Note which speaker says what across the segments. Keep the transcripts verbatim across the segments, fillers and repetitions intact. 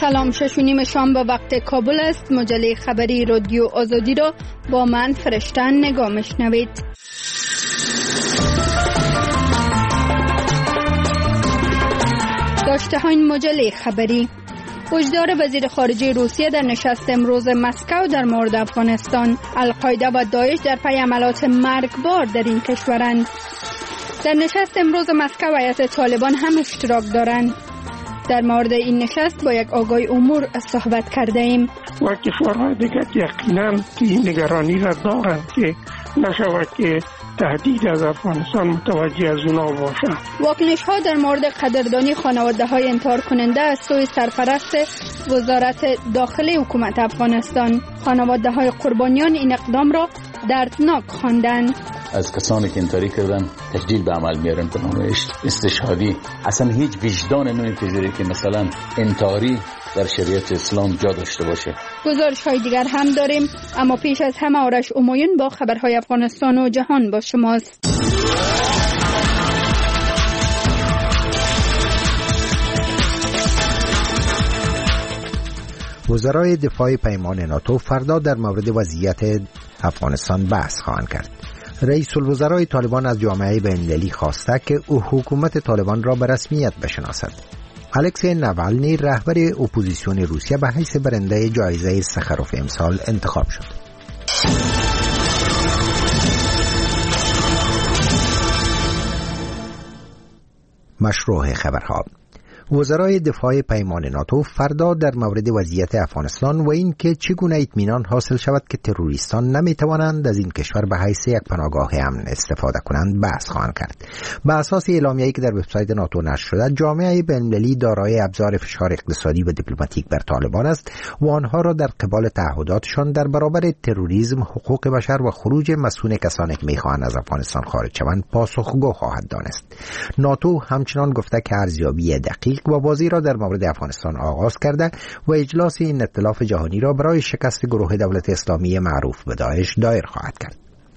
Speaker 1: سلام، شش و نیم شام به وقت کابل است. مجله خبری رادیو آزادی را با من فرشتن نگاه میشنوید. داشته های مجله خبری: هشدار وزیر خارجه روسیه در نشست امروز مسکو در مورد افغانستان. القاعده و داعش در پی حملات مرگبار در این کشورند. در نشست امروز مسکو هیئت طالبان هم اشتراک دارند. در مورد این نشست با یک آگاه امور صحبت کرده ایم.
Speaker 2: و کشورهای دیگر یقینا این نگرانی را دارند که نشود که تهدید از افغانستان متوجه از اونا باشند.
Speaker 1: واکنش ها در مورد قدردانی خانواده های انتحار کننده از سوی سرپرست وزارت داخلی حکومت افغانستان. خانواده های قربانیان این اقدام را دردناک خواندند.
Speaker 3: از کسانی که انتحاری کردن تسجیل به عمل میارن به نام استشهادی. اصلا هیچ وجدان نمیپذیره که مثلا انتحاری در شریعت اسلام جا داشته باشه.
Speaker 1: گزارش های دیگر هم داریم، اما پیش از همه آرش امایون با خبرهای افغانستان و جهان با شماست.
Speaker 4: وزرای دفاع پیمان ناتو فردا در مورد وضعیت افغانستان بحث خواهند کرد. رئیس الوزرای طالبان از جامعه بین‌المللی خواسته که او حکومت طالبان را به رسمیت بشناسد. الکسی ناوالنی رهبر اپوزیسیون روسیه به حیث برنده جایزه سخروف امسال انتخاب شد. مشروع خبرها: وزرای دفاع پیمان ناتو فردا در مورد وضعیت افغانستان و این که چگونه اطمینان حاصل شود که تروریستان نمیتوانند از این کشور به حیث یک پناهگاه امن استفاده کنند بحث خواهند کرد. به اساس اعلامیه‌ای که در وبسایت ناتو نشر شده، جامعه بین‌المللی دارای ابزار فشار اقتصادی و دیپلماتیک بر طالبان است و آنها را در قبال تعهداتشان در برابر تروریسم، حقوق بشر و خروج مسئول کسانی که میخواهند از افغانستان خارج شوند پاسخگو خواهد دانست. ناتو همچنان گفته که ارزیابی دقیق و بازی را در مورد افغانستان آغاز کرده و اجلاس این ائتلاف جهانی را برای شکست گروه دولت اسلامی معروف به داعش دایر خواهد کرد.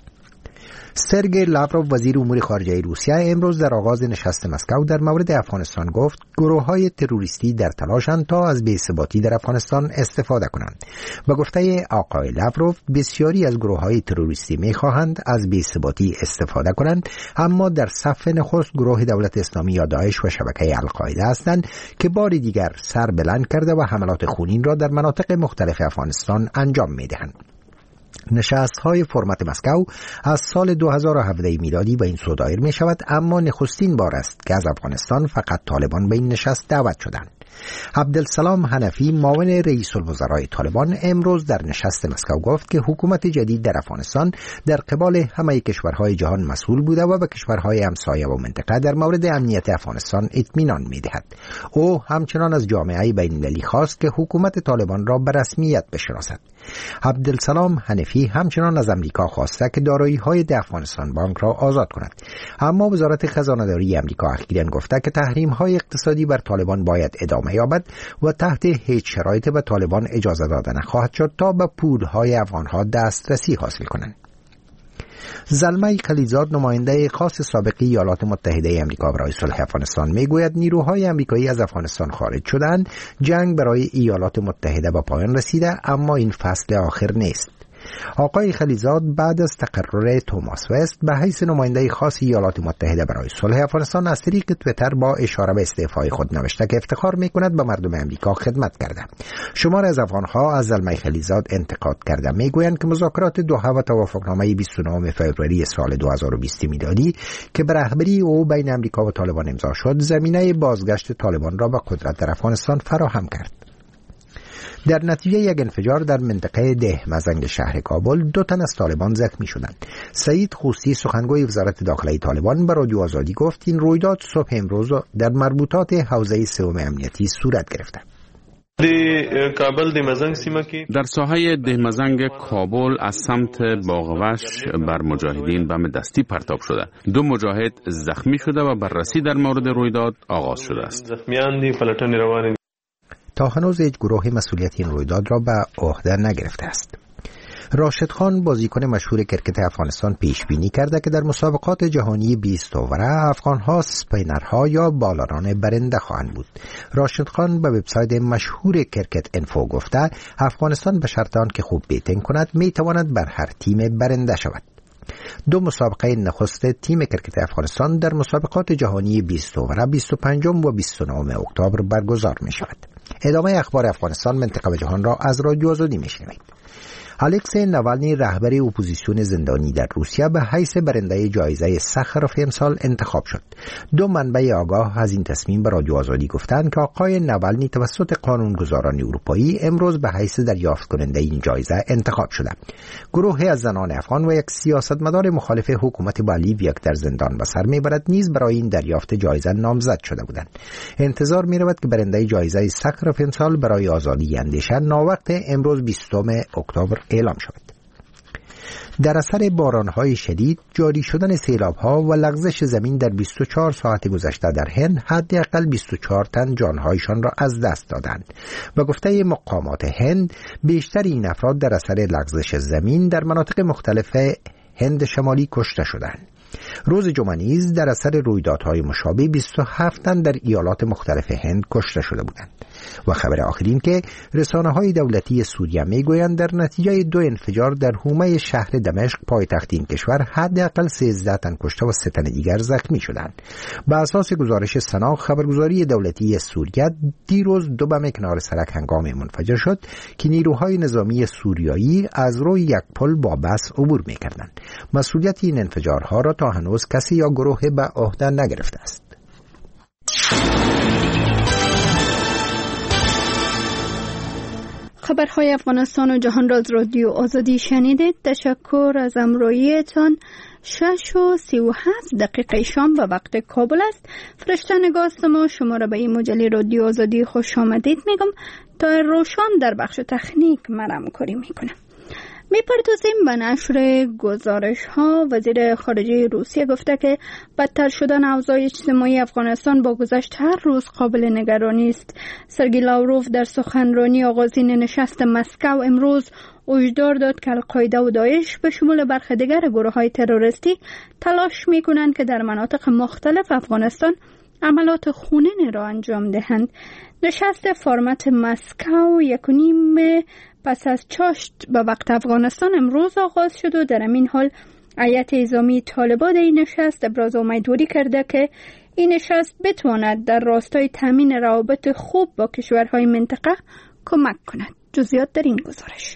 Speaker 4: سرگئی لاوروف وزیر امور خارجه روسیه امروز در آغاز نشست مسکو در مورد افغانستان گفت گروه‌های تروریستی در تلاشند تا از بی‌ثباتی در افغانستان استفاده کنند. به گفته آقای لاوروف بسیاری از گروه‌های تروریستی می‌خواهند از بی‌ثباتی استفاده کنند، اما در صف نخست گروه دولت اسلامی یا داعش و شبکه القاعده هستند که بار دیگر سر بلند کرده و حملات خونین را در مناطق مختلف افغانستان انجام می‌دهند. نشست‌های فرمت مسکو از سال دو هزار و هفده میلادی به این سو دایر می شود، اما نخستین بار است که از افغانستان فقط طالبان به این نشست دعوت شدند. عبدالسلام حنفی معاون رئیس الوزرای طالبان امروز در نشست مسکو گفت که حکومت جدید در افغانستان در قبال همه کشورهای جهان مسئول بوده و به کشورهای همسایه و منطقه در مورد امنیت افغانستان اطمینان می‌دهد. او همچنان از جامعه بین‌المللی خواست که حکومت طالبان را به رسمیت بشناسد. عبدالسلام حنفی همچنان از امریکا خواسته که دارایی‌های افغانستان بانک را آزاد کند، اما وزارت خزانه‌داری امریکا اخیراً گفته که تحریم‌های اقتصادی بر طالبان باید ادامه یابد و تحت هیچ شرایطی به طالبان اجازه داده نخواهد شد تا به پولهای افغانها دسترسی حاصل کنند. زلمه خلیزاد نماینده خاص سابق ایالات متحده آمریکا برای صلح افغانستان میگوید نیروهای آمریکایی از افغانستان خارج شدند، جنگ برای ایالات متحده به پایان رسیده، اما این فصل آخر نیست. آقای خلیزاد بعد از تقرر توماس وست به حیث نماینده خاص ایالات متحده برای صلح افغانستان از طریق توییتر با اشاره به استعفای خود نوشته که افتخار می‌کند به مردم آمریکا خدمت کرده. شمار از افغان‌ها از زلمه خلیزاد انتقاد کرده میگویند که مذاکرات دوحه و توافقنامه بیست و نهم فوریه سال دو هزار و بیست میلادی که به رهبری او بین آمریکا و طالبان امضا شد، زمینه بازگشت طالبان را به قدرت در افغانستان فراهم کرد. در نتیجه یک انفجار در منطقه ده مزنگ شهر کابل دو تن از طالبان زخمی شدند. سعید خوستی سخنگوی وزارت داخلی طالبان به رادیو آزادی گفت این رویداد صبح امروز در مربوطات حوزه سوم امنیتی صورت گرفته.
Speaker 5: در ساحه ده مزنگ کابل از سمت باغوش بر مجاهدین بم دستی پرتاب شده. دو مجاهد زخمی شده و بررسی در مورد رویداد آغاز شده است.
Speaker 4: تا هنوز هیچ گروه مسئولیت این رویداد را به عهده نگرفته است. راشد خان بازیکن مشهور کرکت افغانستان پیش بینی کرده که در مسابقات جهانی بیست اووره افغان‌ها سپینرها یا بالاران برنده خواهند بود. راشد خان به وبسایت مشهور کرکت انفو گفته افغانستان به شرط آنکه خوب بیتینگ کند میتواند بر هر تیم برنده شود. دو مسابقه نخست تیم کرکت افغانستان در مسابقات جهانی بیست اووره بیست و پنجم و بیست و نهم اکتبر برگزار می شود. ادامه اخبار افغانستان، منطقه و جهان را از رادیو آزادی می شنوید. الکسی ناوالنی رهبر اپوزیسیون زندانی در روسیه به حیث برنده جایزه سخروف امسال انتخاب شد. دو منبع آگاه از این تصمیم به رادیو آزادی گفتند که آقای ناوالنی توسط قانونگذاران اروپایی امروز به حیث دریافت کننده این جایزه انتخاب شده. گروهی از زنان افغان و یک سیاستمدار مخالف حکومت بالیویا که در زندان به سر میبرد نیز برای این دریافت جایزه نامزد شده بودند. انتظار می‌رود که برنده جایزه سخروف امسال برای آزادی اندیشه ناوقت امروز بیستم اکتبر اعلام شود. در اثر بارانهای شدید، جاری شدن سیلاب‌ها و لغزش زمین در بیست و چهار ساعت گذشته در هند حداقل بیست و چهار تن جانهایشان را از دست دادند. به گفته مقامات هند، بیشتر این افراد در اثر لغزش زمین در مناطق مختلف هند شمالی کشته شدند. روز جمعه نیز در اثر رویدادهای مشابه بیست و هفت تن در ایالات مختلف هند کشته شده بودند. و خبر آخرین که رسانه‌های دولتی سوریه میگویند در نتیجه دو انفجار در حومه شهر دمشق پایتخت این کشور حداقل سیزده تن کشته و سه تن دیگر زخمی شدند. بر اساس گزارش سنا خبرگزاری دولتی سوریه دیروز دو بم کنار سرک هنگام منفجر شد که نیروهای نظامی سوریایی از روی یک پل با بس عبور می‌کردند. مسئولیت این انفجارها را تا هنوز کسی یا گروه به عهده نگرفته است.
Speaker 1: خبرهای افغانستان و جهان را از رادیو آزادی شنیدید. تشکر از همراهیتان. شش و سی و هفت دقیقه شام به وقت کابل است. فرشته نگاست ما شما را به این مجله رادیو آزادی خوش آمدید میگم. تا روشان در بخش تکنیک مرام کاری میکنم. میپردازیم به نشر گزارش ها. وزیر خارجه روسیه گفته که بدتر شدن اوضاع اجتماعی افغانستان با گذشت هر روز قابل نگرانی است. سرگئی لاوروف در سخنرانی آغازین نشست مسکو امروز هشدار داد که القاعده و داعش به شمول برخی دیگر گروه های تروریستی تلاش میکنند که در مناطق مختلف افغانستان عملات خونین را انجام دهند. نشست فرمت مسکو یک و نیم پس از چاشت به وقت افغانستان امروز آغاز شد و در این حال هیئت نظامی طالبان این نشست ابراز امیدواری کرده که این نشست بتواند در راستای تامین روابط خوب با کشورهای منطقه کمک کند. جزئیات در این گزارش.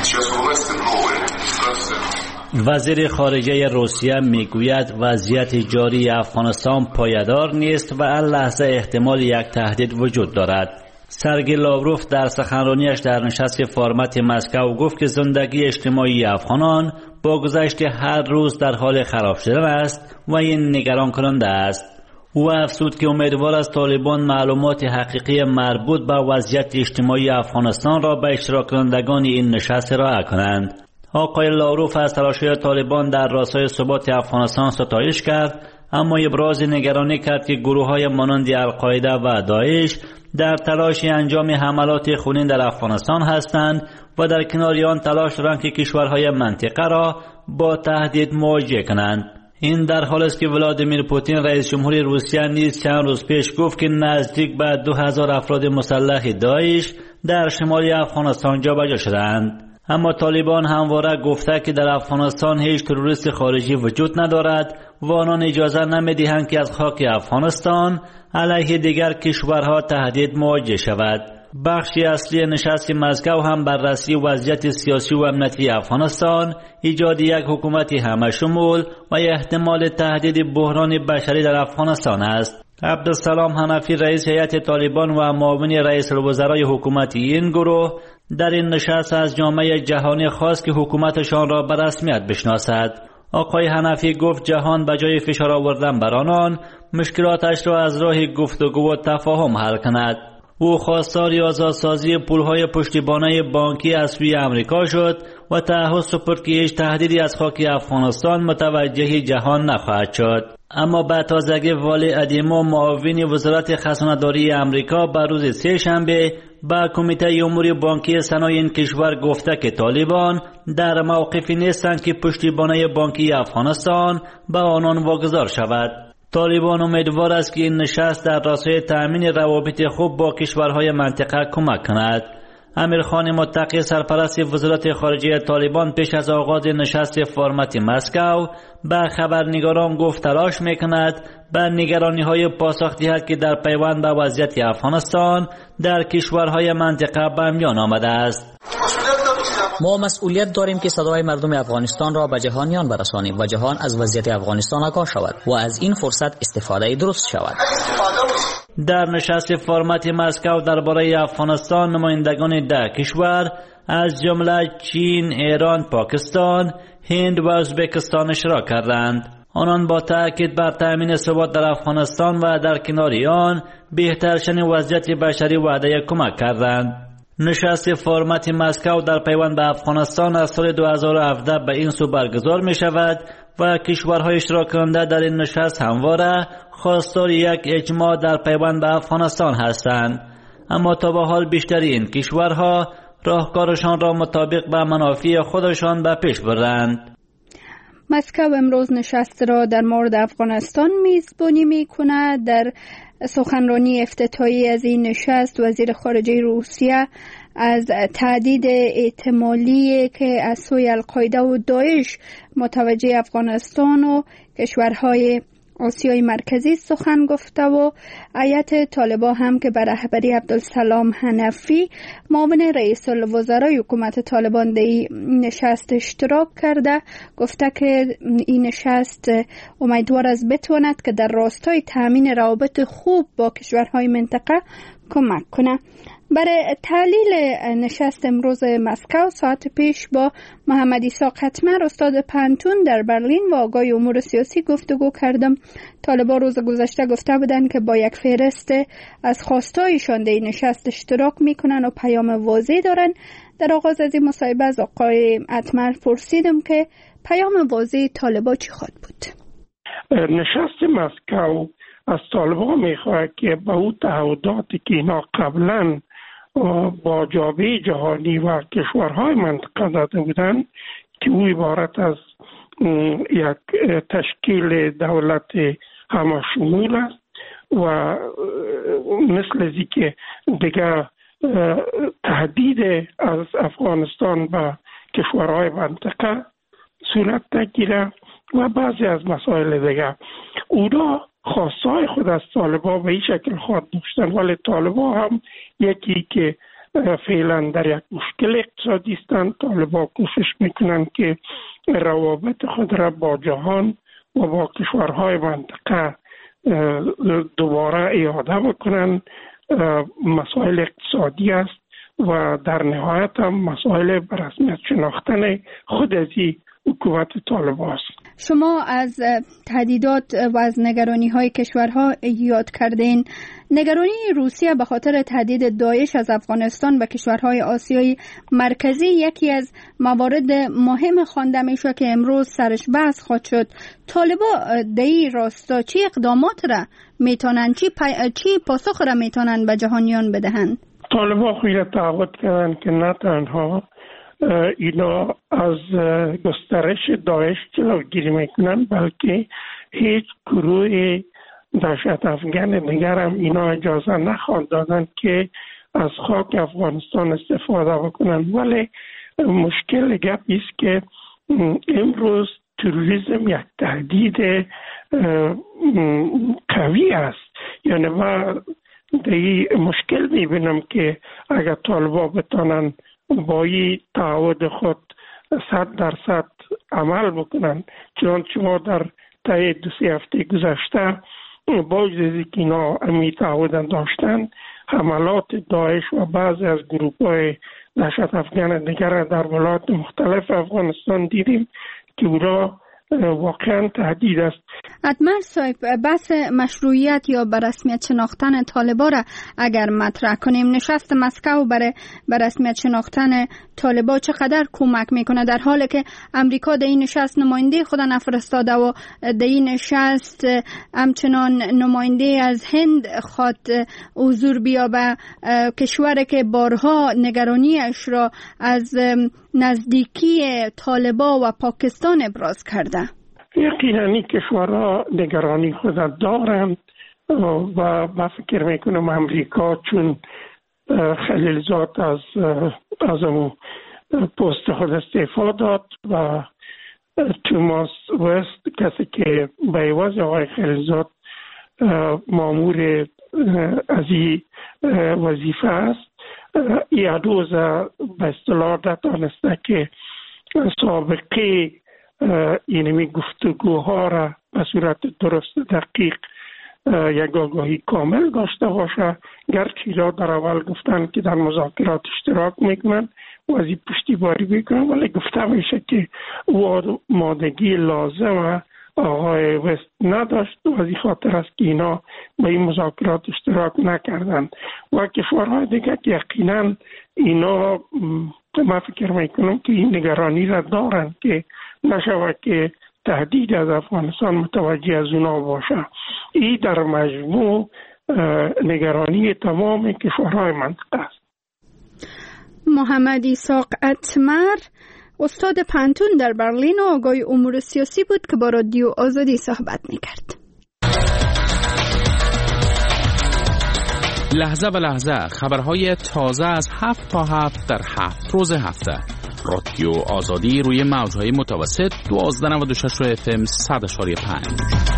Speaker 6: وزیر خارجه روسیه میگوید وضعیت جاری افغانستان پایدار نیست و هر لحظه احتمال یک تهدید وجود دارد. سرگئی لاوروف در سخنرانیش در نشست فرمت مسکو گفت که زندگی اجتماعی افغانان با گذشت هر روز در حال خراب شدن است و این نگران کننده است. او افزود که امیدوار است طالبان معلومات حقیقی مربوط به وضعیت اجتماعی افغانستان را به اشتراک کنندگان این نشست ارائه کنند. آقای لاوروف از تلاش‌های طالبان در راستای ثبات افغانستان ستایش کرد، اما ابراز نگرانی کرد که گروه‌های مانند القاعده و داعش در تلاش انجام حملات خونین در افغانستان هستند و در کنار آن تلاش دارند که کشورهای منطقه را با تهدید مواجه کنند. این در حالی است که ولادیمیر پوتین رئیس جمهوری روسیه نیز چند روز پیش گفت که نزدیک به دو هزار افراد مسلح داعش در شمال افغانستان جابجا شدند. اما طالبان همواره گفته که در افغانستان هیچ تروریست خارجی وجود ندارد و آنان اجازه نمیدهند که از خاک افغانستان علیه دیگر کشورها تهدید مواجه شود. بخشی اصلی نشست مسکو هم بررسی وضعیت سیاسی و امنیتی افغانستان، ایجاد یک حکومت همه شمول و احتمال تهدید بحران بشری در افغانستان است. عبدالسلام حنفی رئیس هیئت طالبان و معاون رئیس الوزرای حکومتی این گروه در این نشست از جامعه جهانی خواست که حکومتشان را به رسمیت بشناسد. آقای حنفی گفت جهان به جای فشار آوردن بر آنان مشکلاتش را از راه گفتگو و تفاهم حل کند. او خواستار آزادسازی پولهای پشتیبانی بانکی از سوی امریکا شد و تعهد سپرد که هیچ تهدیدی از خاک افغانستان متوجه جهان نخواهد شد. اما به تازگی والی ادیمو معاون وزارت خزانه‌داری امریکا بر روز سه شنبه با کمیته امور بانکی صنایع این کشور گفته که طالبان در موقفی نیستند که پشتیبانی بانکی افغانستان به آنان واگذار شود. طالبان امیدوار است که این نشست در راستای تأمین روابط خوب با کشورهای منطقه کمک کند. امیرخان متقی سرپرست وزارت خارجه طالبان پیش از آغاز نشست فرمت مسکو به خبرنگاران گفت تلاش میکند به نگرانی های پاسخ دهد که در پیوند به وضعیت افغانستان در کشورهای منطقه به میان آمده است.
Speaker 7: ما مسئولیت داریم که صدای مردم افغانستان را به جهانیان برسانیم و جهان از وضعیت افغانستان آگاه شود و از این فرصت استفاده درست شود.
Speaker 6: در نشست فرمت مسکو درباره افغانستان نمایندگان ده کشور از جمله چین، ایران، پاکستان، هند و ازبکستان اشتراک کردند. آنان با تأکید بر تأمین ثبات در افغانستان و در کنار آن بهتر شدن وضعیت بشری وعده کمک کردند. نشست فرمت مسکو در پیوند به افغانستان از سال دو هزار و هفده به این سو برگزار می شود و کشورهای اشتراک کننده در این نشست همواره خواستار یک اجماع در پیوند به افغانستان هستند، اما تا به حال بیشتر این کشورها راهکارشان را مطابق به منافع خودشان به پیش برند.
Speaker 1: مسکو امروز نشست را در مورد افغانستان میزبانی میکند. در سخنرانی افتتاحی از این نشست وزیر خارجه روسیه از تهدید احتمالی که از سوی القاعده و داعش متوجه افغانستان و کشورهای آسیای مرکزی سخن گفته و هیئت طالبان هم که بر رهبری عبدالسلام حنفی معاون رئیس الوزرای حکومت طالبان در این نشست اشتراک کرده گفته که این نشست امیدوار است بتواند که در راستای تامین روابط خوب با کشورهای منطقه کمک کنه. برای تحلیل نشست امروز مسکو ساعت پیش با محمد اسحاق حتمر استاد پانتون در برلین و آگاه امور سیاسی گفتگو کردم. طالبان روز گذشته گفته بودند که با یک فهرست از خواستایشان در این نشست اشتراک میکنن و پیام واضح دارن. در آغاز از این مصاحبه از آقای حتمر پرسیدم که پیام واضح طالبان چی خواهد بود؟
Speaker 2: نشست مسکو از طالبان میخواد که به اون تعهداتی که اینا قبلا با جامعه جهانی و کشورهای منطقه داده بودن که او عبارت از یک تشکیل دولت همشمول است و مثل ازی که دیگه تهدید از افغانستان به کشورهای منطقه صورت نگیره و بعضی از مسائل دیگه اونا خواستای خود از طالبان به این شکل خواهد داشتن، ولی طالبان هم یکی که فعلا در یک مشکل اقتصادی هستند. طالبان کوشش میکنن که روابط خود را با جهان و با کشورهای منطقه دوباره اعاده بکنن. مسائل اقتصادی است و در نهایت هم مسائل به رسمیت شناختن خود از حکومت طالبان است.
Speaker 1: شما از تهدیدات و از نگرانی های کشورها یاد کردین. نگرانی روسیه به خاطر تهدید داعش از افغانستان و کشورهای آسیای مرکزی یکی از موارد مهم خوانده میشه که امروز سرش بحث خواهد شد. طالبان در این راستا چی اقدامات را میتونن چی, پا... چی پاسخ را میتونن به جهانیان بدهند؟
Speaker 2: طالبان خود تعهد کردن که نه تنها اینا از گسترش داعش جلوگیری میکنن بلکه هیچ گروه دهشت افغان دیگر هم اینا اجازه نخواهند دادن که از خاک افغانستان استفاده بکنن. ولی مشکل گپ است که امروز تروریسم یک تهدید قوی است. یعنی من دیگه مشکل میبینم که اگر طالبان بتانن با این تعهد خود صد درصد عمل بکنن، چنانچه ما در طی دو سه هفته گذشته با اجازه که اینا امی تعهد داشتن حملات داعش و بعضی از گروه‌های دهشت افغان دیگر در ولایات مختلف افغانستان دیدیم که اونا واقعا تهدید است.
Speaker 1: اتمر صاحب، بحث مشروعیت یا به رسمیت شناختن طالبان را اگر مطرح کنیم، نشست مسکو برای به رسمیت شناختن طالبان چقدر کمک میکنه، در حالی که امریکا در این نشست نماینده خود نفرستاده و در این نشست همچنان نماینده از هند خواد حضور بیابه، کشوری که بارها نگرانیش را از نزدیکی طالبان و پاکستان ابراز کرده.
Speaker 2: یقینا این کشورها نگرانی خود دارند و من فکر میکنم امریکا چون خلیلزاد از از اون پست خود استعفا داد و توماس وست کسی که به عوض آقای خلیلزاد مامور از این وظیفه است، این دوز به اصطلاح دانسته که سابقه اینمی گفتگوها را به صورت درست دقیق یک آگاهی کامل داشته باشه. گرچه را در اول گفتن که در مذاکرات اشتراک میکنن و از این پشتیبانی میکنن، ولی گفته میشه که او آمادگی لازم آقای وست نداشت و از این خاطر است که اینا به این مذاکرات اشتراک نکردند. و کشورهای دیگه که یقینا اینا من فکر میکنم که این نگرانی را دارند که نشود که تهدید از افغانستان متوجه از اونا باشه. این در مجموع نگرانی تمام کشورهای منطقه است.
Speaker 1: محمد اسحاق اتمر، استاد پانتون در برلین و آگاه امور سیاسی بود که با رادیو آزادی صحبت میکرد.
Speaker 5: لحظه به لحظه خبرهای تازه از هفت تا هفت در هفت روز هفته. رادیو آزادی روی موجهای متوسط دوازده نود و شش اف ام صد اشاری پنج.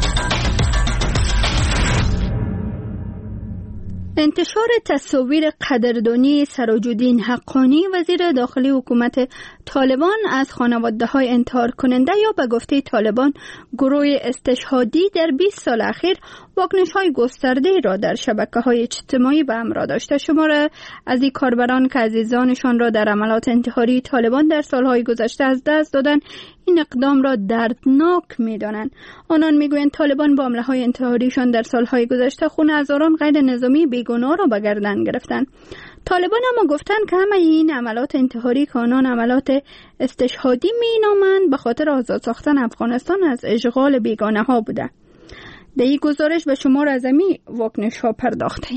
Speaker 1: انتشار تصاویر قدردانی سراج‌الدین حقانی، وزیر داخلی حکومت طالبان، از خانواده‌های انتحار کننده یا به گفته طالبان گروه استشهادی در بیست سال اخیر واکنش‌های گسترده را در شبکه‌های اجتماعی به همراه داشته. شمار از این کاربران که عزیزانشان را در عملیات انتحاری طالبان در سالهای گذشته از دست دادند، این اقدام را دردناک می‌دانند. آنان می‌گویند طالبان با حمله‌های انتحاریشان در سالهای گذشته خون هزاران غیر نظامی بیگناه را به گردن گرفتند. طالبان اما گفتند که همه این عملیات انتحاری که آنان عملیات استشهادی می‌نامند به خاطر آزاد ساختن افغانستان از اشغال بیگانه‌ها بوده. در این گزارش به شمار از این واکنش‌ها پرداختیم.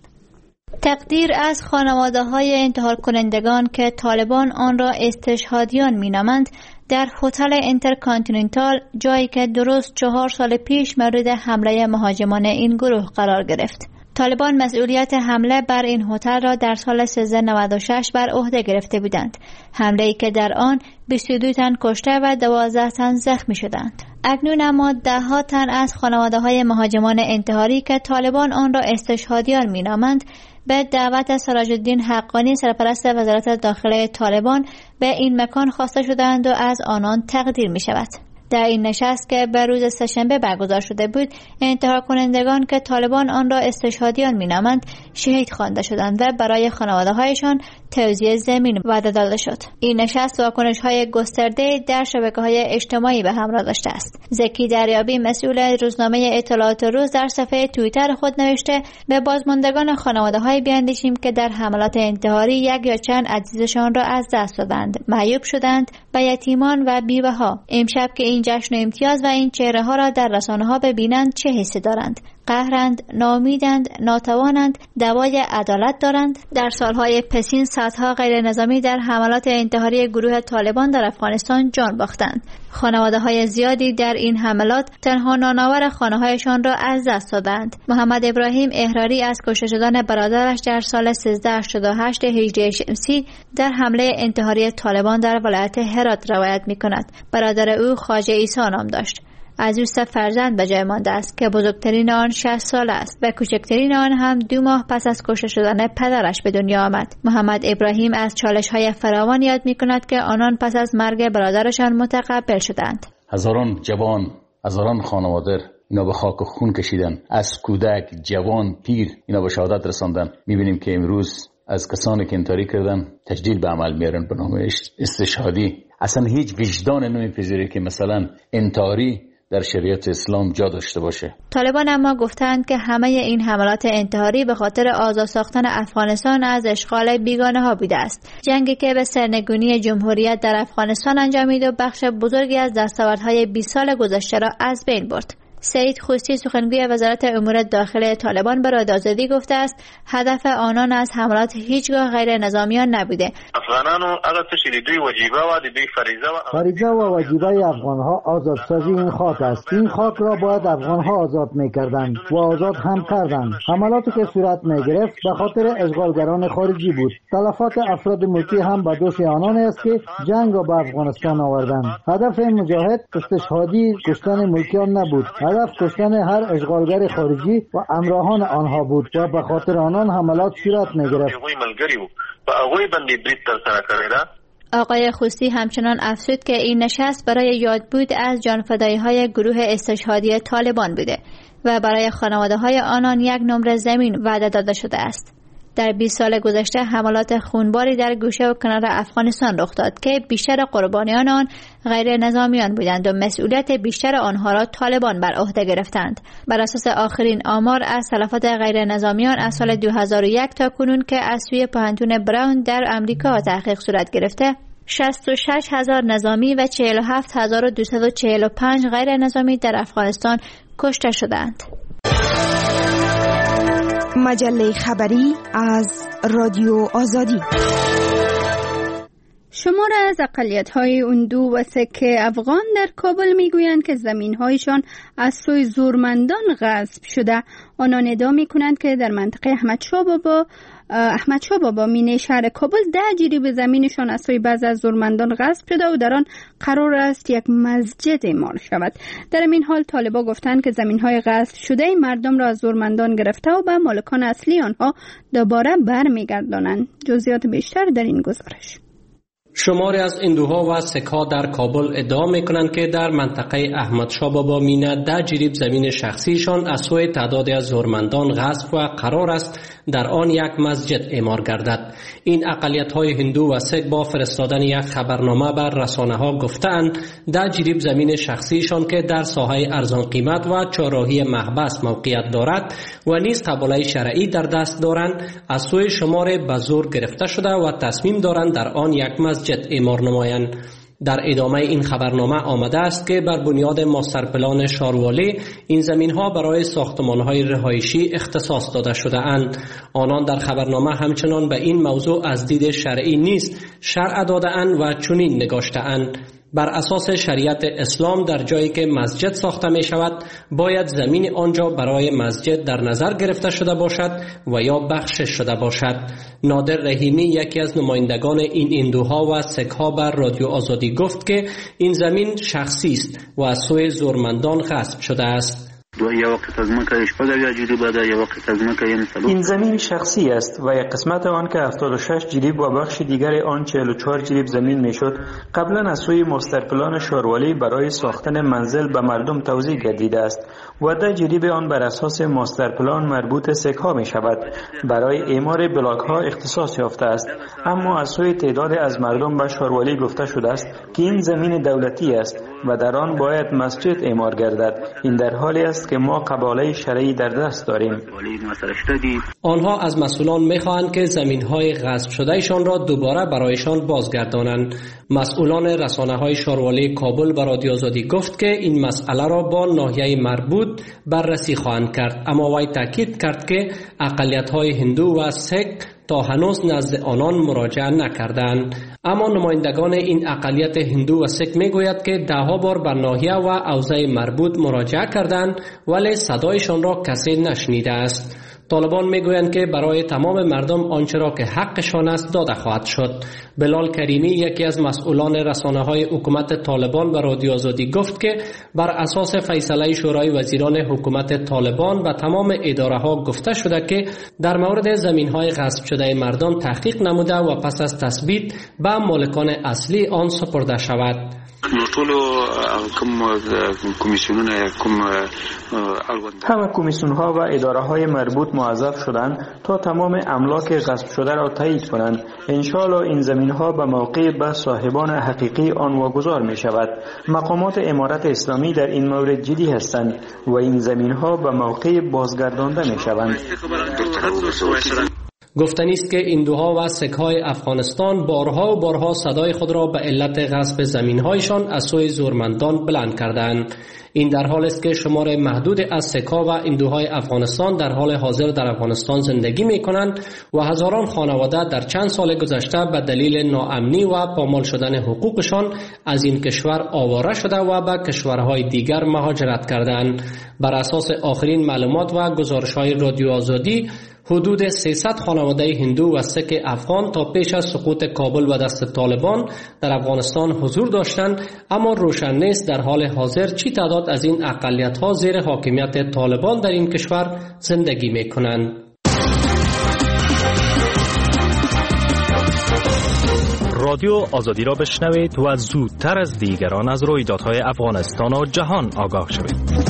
Speaker 8: تقدیر از خانواده‌های انتحار کنندگان که طالبان آن را استشهادیان می‌نامند در هتل اینترکانتیننتال، جایی که درست چهار سال پیش مورد حمله مهاجمان این گروه قرار گرفت. طالبان مسئولیت حمله بر این هتل را در سال سیزده نود و شش بر عهده گرفته بودند. حمله‌ای که در آن بیست و دو تن کشته و دوازده تن زخمی شدند. اکنون اما ده ها تن از خانواده‌های مهاجمان انتحاری که طالبان آن را استشهادیان می‌نامند به دعوت سراج‌الدین حقانی، سرپرست وزارت داخلی طالبان، به این مکان خواسته شدند و از آنان تقدیر می‌شود. در این نشست که به روز سه‌شنبه برگزار شده بود، انتحار کنندگان که طالبان آن را استشهادیان می‌نامند شهید خوانده شدند و برای خانواده‌هایشان توزیع زمین وعده داده شد. این نشست واکنش‌های گسترده در شبکه‌های اجتماعی به همراه داشته است. زکی دریابی، مسئول روزنامه اطلاعات روز، در صفحه توییتر خود نوشته: به بازماندگان خانواده‌های بیاندیشیم که در حملات انتحاری یک یا چند عزیزشان را از دست دادند، معیوب شدند، و یتیمان و بیوه‌ها. امشب که این جشن و امتیاز و این چهره‌ها را در رسانه‌ها ببینند چه حسی دارند؟ قهرند، ناامیدند، ناتوانند، دوای عدالت دارند. در سالهای پسین صدها غیر نظامی در حملات انتحاری گروه طالبان در افغانستان جان باختند. خانواده‌های زیادی در این حملات تنها نانآور خانه‌هایشان را از دست دادند. محمد ابراهیم احراری از کشته شدن برادرش در سال سیزده هشتاد و هشت هجری شمسی در حمله انتحاری طالبان در ولایت هرات روایت می‌کند. برادر او خواجه عیسی نام داشت. از او سه فرزند به جای مانده است که بزرگترین آن شصت ساله است و کوچکترین آن هم دو ماه پس از کشته شدن پدرش به دنیا آمد. محمد ابراهیم از چالش‌های فراوان یاد می‌کند که آنان پس از مرگ برادرشان متقبل شدند.
Speaker 3: هزاران جوان، هزاران خانواده اینا به خاک و خون کشیدن، از کودک، جوان، پیر اینا به شهادت رساندن. می‌بینیم که امروز از کسانی که انتحاری کردن تجدید به عمل میارن به نام استشهادی. اصلا هیچ وجدان نمیپذیره که مثلا انتحاری در شریعت اسلام جا داشته باشه.
Speaker 8: طالبان اما گفتند که همه این حملات انتحاری به خاطر آزاد ساختن افغانستان از اشغال بیگانه ها بوده است. جنگی که به سرنگونی جمهوریت در افغانستان انجامید و بخش بزرگی از دستاوردهای بیست سال گذشته را از بین برد. سعید خوستی سخنگوی وزارت امور داخلی طالبان به رادیو آزادی گفته است هدف آنان از حملات هیچگاه غیر نظامیان نبوده.
Speaker 9: افغانانو هغه څه چې دوی وجیبه و د دوی فریضه و
Speaker 10: فریضه و وجیبه افغانها آزادسازی این خاک است. این خاک را باید افغانها آزاد می‌کردند و آزاد هم کردند. حملاتی که صورت می‌گرفت به خاطر اشغالگران خارجی بود. تلفات افراد ملکی هم به دوش آنان است که جنگ را به افغانستان آوردند. هدف مجاهد استشهادی کشتن ملکیان نبود. هدف کشتن هر اشغالگر خارجی و همراهان آنها بود و به خاطر آنان حملات صورت می‌گرفت.
Speaker 8: آقای خوستی همچنان افزود که این نشست برای یادبود از جانفدایی‌های گروه استشهادی طالبان بوده و برای خانواده‌های آنان یک نمره زمین وعده داده شده است. در بیست سال گذشته حملات خونباری در گوشه و کنار افغانستان رخ داد که بیشتر قربانیان آن غیر نظامیان بودند و مسئولیت بیشتر آنها را طالبان بر عهده گرفتند. بر اساس آخرین آمار از تلفات غیر نظامیان از سال دو هزار و یک تا کنون که از سوی پانتون براون در امریکا تحقیق صورت گرفته، شصت و شش هزار نظامی و چهل و هفت هزار و دویست و چهل و پنج غیر نظامی در افغانستان کشته شدند.
Speaker 11: مجله خبری از رادیو آزادی.
Speaker 1: شمار از اقلیت‌های اوندو و سک افغان در کابل می‌گویند که زمین‌هایشان از سوی زورمندان غصب شده. آنان ادعا می‌کنند که در منطقه احمدشاه بابا احمدشاه بابا مینه شهر کابل ده جریب زمینشان از سوی بعض از زورمندان غصب شده و در آن قرار است یک مسجد اعمار شود. در این حال طالبان گفتند که زمین‌های غصب شده مردم را از زورمندان گرفته و به مالکان اصلی آنها دوباره برمیگردانند. جزئیات بیشتر در این گزارش.
Speaker 12: شماری از هندوها و سک‌ها در کابل ادعا می‌کنند که در منطقه احمدشاه بابا مینه ده جریب زمین شخصیشان از سوی تعدادی از زورمندان غصب و قرار است در آن یک مسجد اعمار گردد. این اقلیت‌های هندو و سک با فرستادن یک خبرنامه بر رسانه‌ها گفتند ده جریب زمین شخصیشان که در ساحه ارزان قیمت و چهارراهی محبس موقعیت دارد و نیز قبوله شرعی در دست دارند از سوی شمار به زور گرفته شده و تصمیم دارند در آن یک مسجد اعمار نمایند. در ادامه این خبرنامه آمده است که بر بنیاد ماستر پلان شاروالی این زمین‌ها برای ساختمان‌های رهایشی اختصاص داده شده اند. آنان در خبرنامه همچنان به این موضوع از دید شرعی نیست شرع داده اند و چنین نگاشته اند: بر اساس شریعت اسلام در جایی که مسجد ساخته می شود باید زمین آنجا برای مسجد در نظر گرفته شده باشد و یا بخشش شده باشد. نادر رحیمی یکی از نمایندگان این هندوها و سک‌ها بر رادیو آزادی گفت که این زمین شخصی است و از سوی زورمندان غصب شده است.
Speaker 13: این زمین شخصی است و یک قسمت آن که هفتاد و شش جریب و بخش دیگر آن چهل و چهار جریب زمین میشد قبلا از سوی ماستر پلان شاروالی برای ساختن منزل به مردم توزیع گردیده است و ده جریب آن بر اساس ماستر پلان مربوط سک‌ها می شود برای اعمار بلاک ها اختصاص یافته است. اما از سوی تعداد از مردم به شاروالی گفته شده است که این زمین دولتی است و در آن باید مسجد اعمار گردد. این در حالی است که ما قباله شرعی در دست داریم.
Speaker 12: آنها از مسئولان می‌خواهند که زمین‌های غصب شدهشان را دوباره برایشان بازگردانند. مسئولان رسانه‌های شاروالی کابل به رادیو آزادی گفت که این مسئله را با ناحیه مربوط بررسی خواهند کرد، اما وی تاکید کرد که اقلیت‌های هندو و سک تا هنوز نزد آنان مراجعه نکردند. اما نمایندگان این اقلیت هندو و سک میگوید که ده ها بار به ناحیه و حوزه مربوط مراجعه کردند ولی صدایشان را کسی نشنیده است. طالبان میگویند که برای تمام مردم آنچه را که حقشان است داده خواهد شد. بلال کریمی یکی از مسئولان رسانه‌های حکومت طالبان به رادیو آزادی گفت که بر اساس فیصله شورای وزیران حکومت طالبان و تمام اداره‌ها گفته شده که در مورد زمین‌های غصب شده مردم تحقیق نموده و پس از تثبیت به مالکان اصلی آن سپرده شود.
Speaker 14: نو ټول کوم کمیسیونونه کوم
Speaker 13: همه کمیسیون ها و اداره های مربوط موظف شدند تا تمام املاک غصب شده را تایید کنند. انشالله این زمین ها به موقع به صاحبان حقیقی آن واگذار می شود. مقامات امارت اسلامی در این مورد جدی هستند و این زمین ها به موقع بازگردانده می شوند.
Speaker 12: گفتنی است که هندوها و سک‌های افغانستان بارها و بارها صدای خود را به علت غصب زمین‌هایشان از سوی زورمندان بلند کردند. این در حال است که شمار محدود از سک‌ها و هندوهای افغانستان در حال حاضر در افغانستان زندگی می‌کنند و هزاران خانواده در چند سال گذشته به دلیل ناامنی و پامال شدن حقوقشان از این کشور آواره شده و به کشورهای دیگر مهاجرت کردند. بر اساس آخرین معلومات و گزارش‌های رادیو آزادی، حدود سیصد خانواده هندو و سک افغان تا پیش از سقوط کابل و دست طالبان در افغانستان حضور داشتند، اما روشن نیست در حال حاضر چی تعداد از این اقلیت‌ها زیر حاکمیت طالبان در این کشور زندگی می‌کنند.
Speaker 15: رادیو آزادی را بشنوید و زودتر از دیگران از رویدادهای افغانستان و جهان آگاه شوید.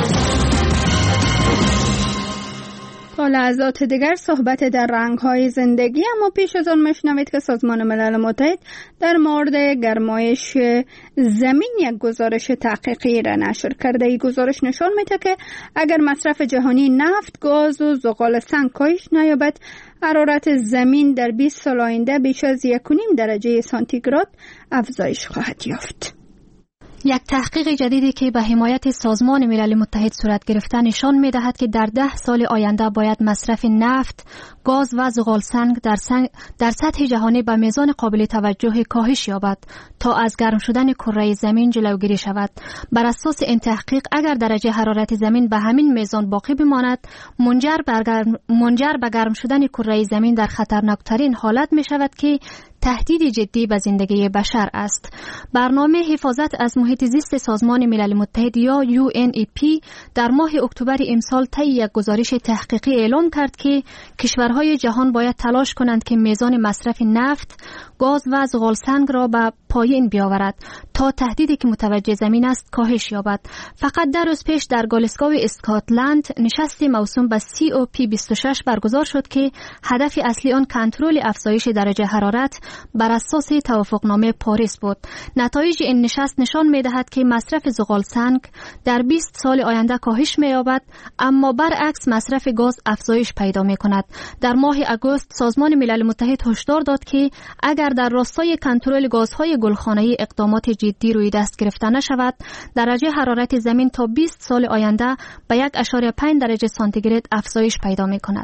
Speaker 1: تا لحظات دیگر صحبت در رنگ‌های زندگی، اما پیش از آن مشنوید که سازمان ملل متحد در مورد گرمایش زمین یک گزارش تحقیقی را نشر کرده. این گزارش نشان میده که اگر مصرف جهانی نفت، گاز و زغال سنگ کاهش نیابد، حرارت زمین در بیست سال آینده بیش از یک و نیم درجه سانتیگراد افزایش خواهد یافت.
Speaker 16: یک تحقیق جدیدی که به حمایت سازمان ملل متحد صورت گرفته نشان می‌دهد که در ده سال آینده باید مصرف نفت، گاز و زغال سنگ در, سنگ در سطح جهانی به میزان قابل توجه کاهش یابد تا از گرم شدن کره زمین جلوگیری شود. بر اساس این تحقیق اگر درجه حرارت زمین به همین میزان باقی بماند، منجر به گرم, منجر به گرم شدن کره زمین در خطرناکترین حالت می شود که تهدید جدی به زندگی بشر است. برنامه حفاظت از محیط زیست سازمان ملل متحد یا یو ان ای پی در ماه اکتبر امسال طی یک گزارش تحقیقی اعلام کرد که کشورهای جهان باید تلاش کنند که میزان مصرف نفت، گاز و زغال سنگ را به پایین بیاورد تا تهدیدی که متوجه زمین است کاهش یابد. فقط در روز پیش در گالسگاو اسکاتلند نشست موسوم به سی او پی بیست و شش برگزار شد که هدف اصلی آن کنترل افزایش درجه حرارت بر اساس توافقنامه پاریس بود. نتایج این نشست نشان می‌دهد که مصرف زغال سنگ در بیست سال آینده کاهش می‌یابد، اما برعکس مصرف گاز افزایش پیدا می‌کند. در ماه اگوست سازمان ملل متحد هشدار داد که اگر در راستای کنترل گازهای گلخانه‌ای اقدامات جدی روی دست گرفته نشود، درجه حرارت زمین تا بیست سال آینده به یک ممیز پنج درجه سانتیگراد افزایش پیدا می‌کند.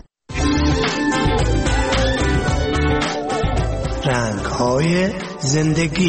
Speaker 17: رنگ‌های زندگی.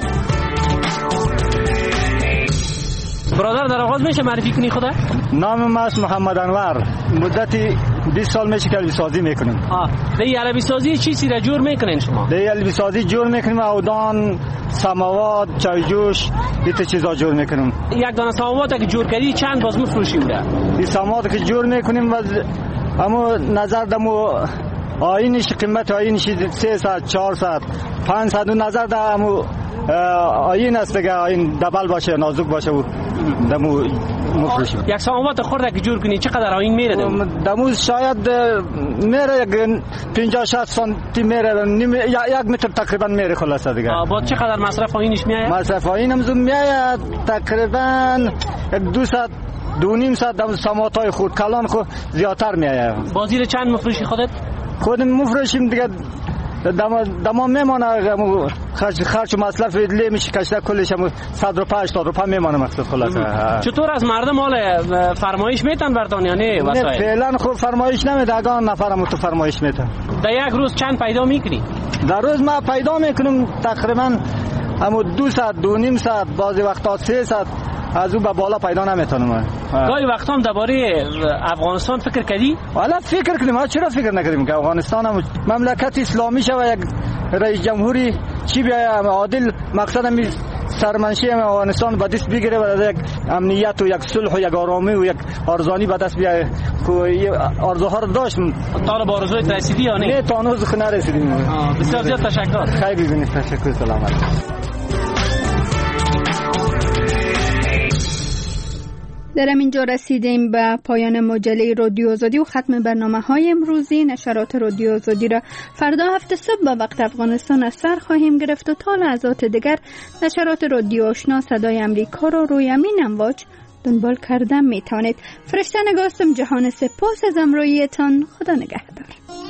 Speaker 12: برادر در آغاز میشه معرفی کنی خدا؟
Speaker 18: نام من محمد انور. مدتی بیست سال میشه که الوی سازی میکنیم.
Speaker 12: آه، دی الوی سازی چیزی را جور میکنین شما؟
Speaker 18: دی الوی سازی جور میکنیم، اودان، سماوات، چای جوش، دیت چیزا جور میکنیم.
Speaker 12: یک دانه سماوات که جور کردی چند باز میفروشی بوده؟
Speaker 18: این سماوات که جور میکنیم و اما نظر دمو آینش قیمت آینش سیصد، چهارصد، پانصد و نظر دمو آین است دیگه، آین دبل باشه، نازک باشه و دمو مفروشیم.
Speaker 12: یک سماوات خورده که جور کنی چقدر آین میره دمو؟
Speaker 18: دمو شاید میره یک پنجاه شصت سانتی میره، یک متر تقریبا میره خلاصه دیگه.
Speaker 12: با چقدر مصرف آینش میآید؟
Speaker 18: مصرف آین هم میآید تقریبا یک دویست دو نیم ساعت دم سماواتای خود کلان خود زیادتر میآید.
Speaker 12: بازی چند مفروشی خودت؟
Speaker 18: خودم مفروشیم دیگه، دما دما میمونه خرج خرج و مصرف لی میشه کشته کلش هم صد و پنج تا روپا میمونه مقصد خلاصه.
Speaker 12: چطور از مردم حال فرمایش میتن بردان یا نه وسایل؟
Speaker 18: نه فعلا خب فرمایش نمیده، اگان نفرم تو فرمایش میتن.
Speaker 12: در یک روز چند پیدا میکنی؟
Speaker 18: در روز ما پیدا میکنم تقریبا همو دویست دو نیم ساعت، بعضی وقتا سیصد، از اون به بالا پیدا نمیتونم.
Speaker 12: گاهی وقتا هم درباره افغانستان فکر کردی؟
Speaker 18: والا فکر کنیم، ما چرا فکر نکردیم که افغانستان هم مملکت اسلامی شوه، یک رئیس جمهوری چی بیاید عادل، مقصد هم سرمنشی افغانستان به دست بگیره و یک امنیت و یک صلح و یک آرامی و یک ارزانی به دست بیاره که آرزوها رو داشتم.
Speaker 12: تا به آرزویت رسیدی یا نه؟
Speaker 18: نه تا هنوز نرسیدیم.
Speaker 12: بسیار زیاد تشکر.
Speaker 18: خیلی ببینید، تشکر، سلامت.
Speaker 1: در همینجا رسیدیم به پایان مجله رادیو آزادی و ختم برنامه های امروزی. نشرات رادیو آزادی را فردا هفت صبح به وقت افغانستان از سر خواهیم گرفت و تا لحظات دیگر نشرات رادیو آشنا صدای امریکا را روی همین امواج دنبال کردن می توانید. فرشته نگاستم. جهان سپاس از همراهیتان. خدا نگهدار.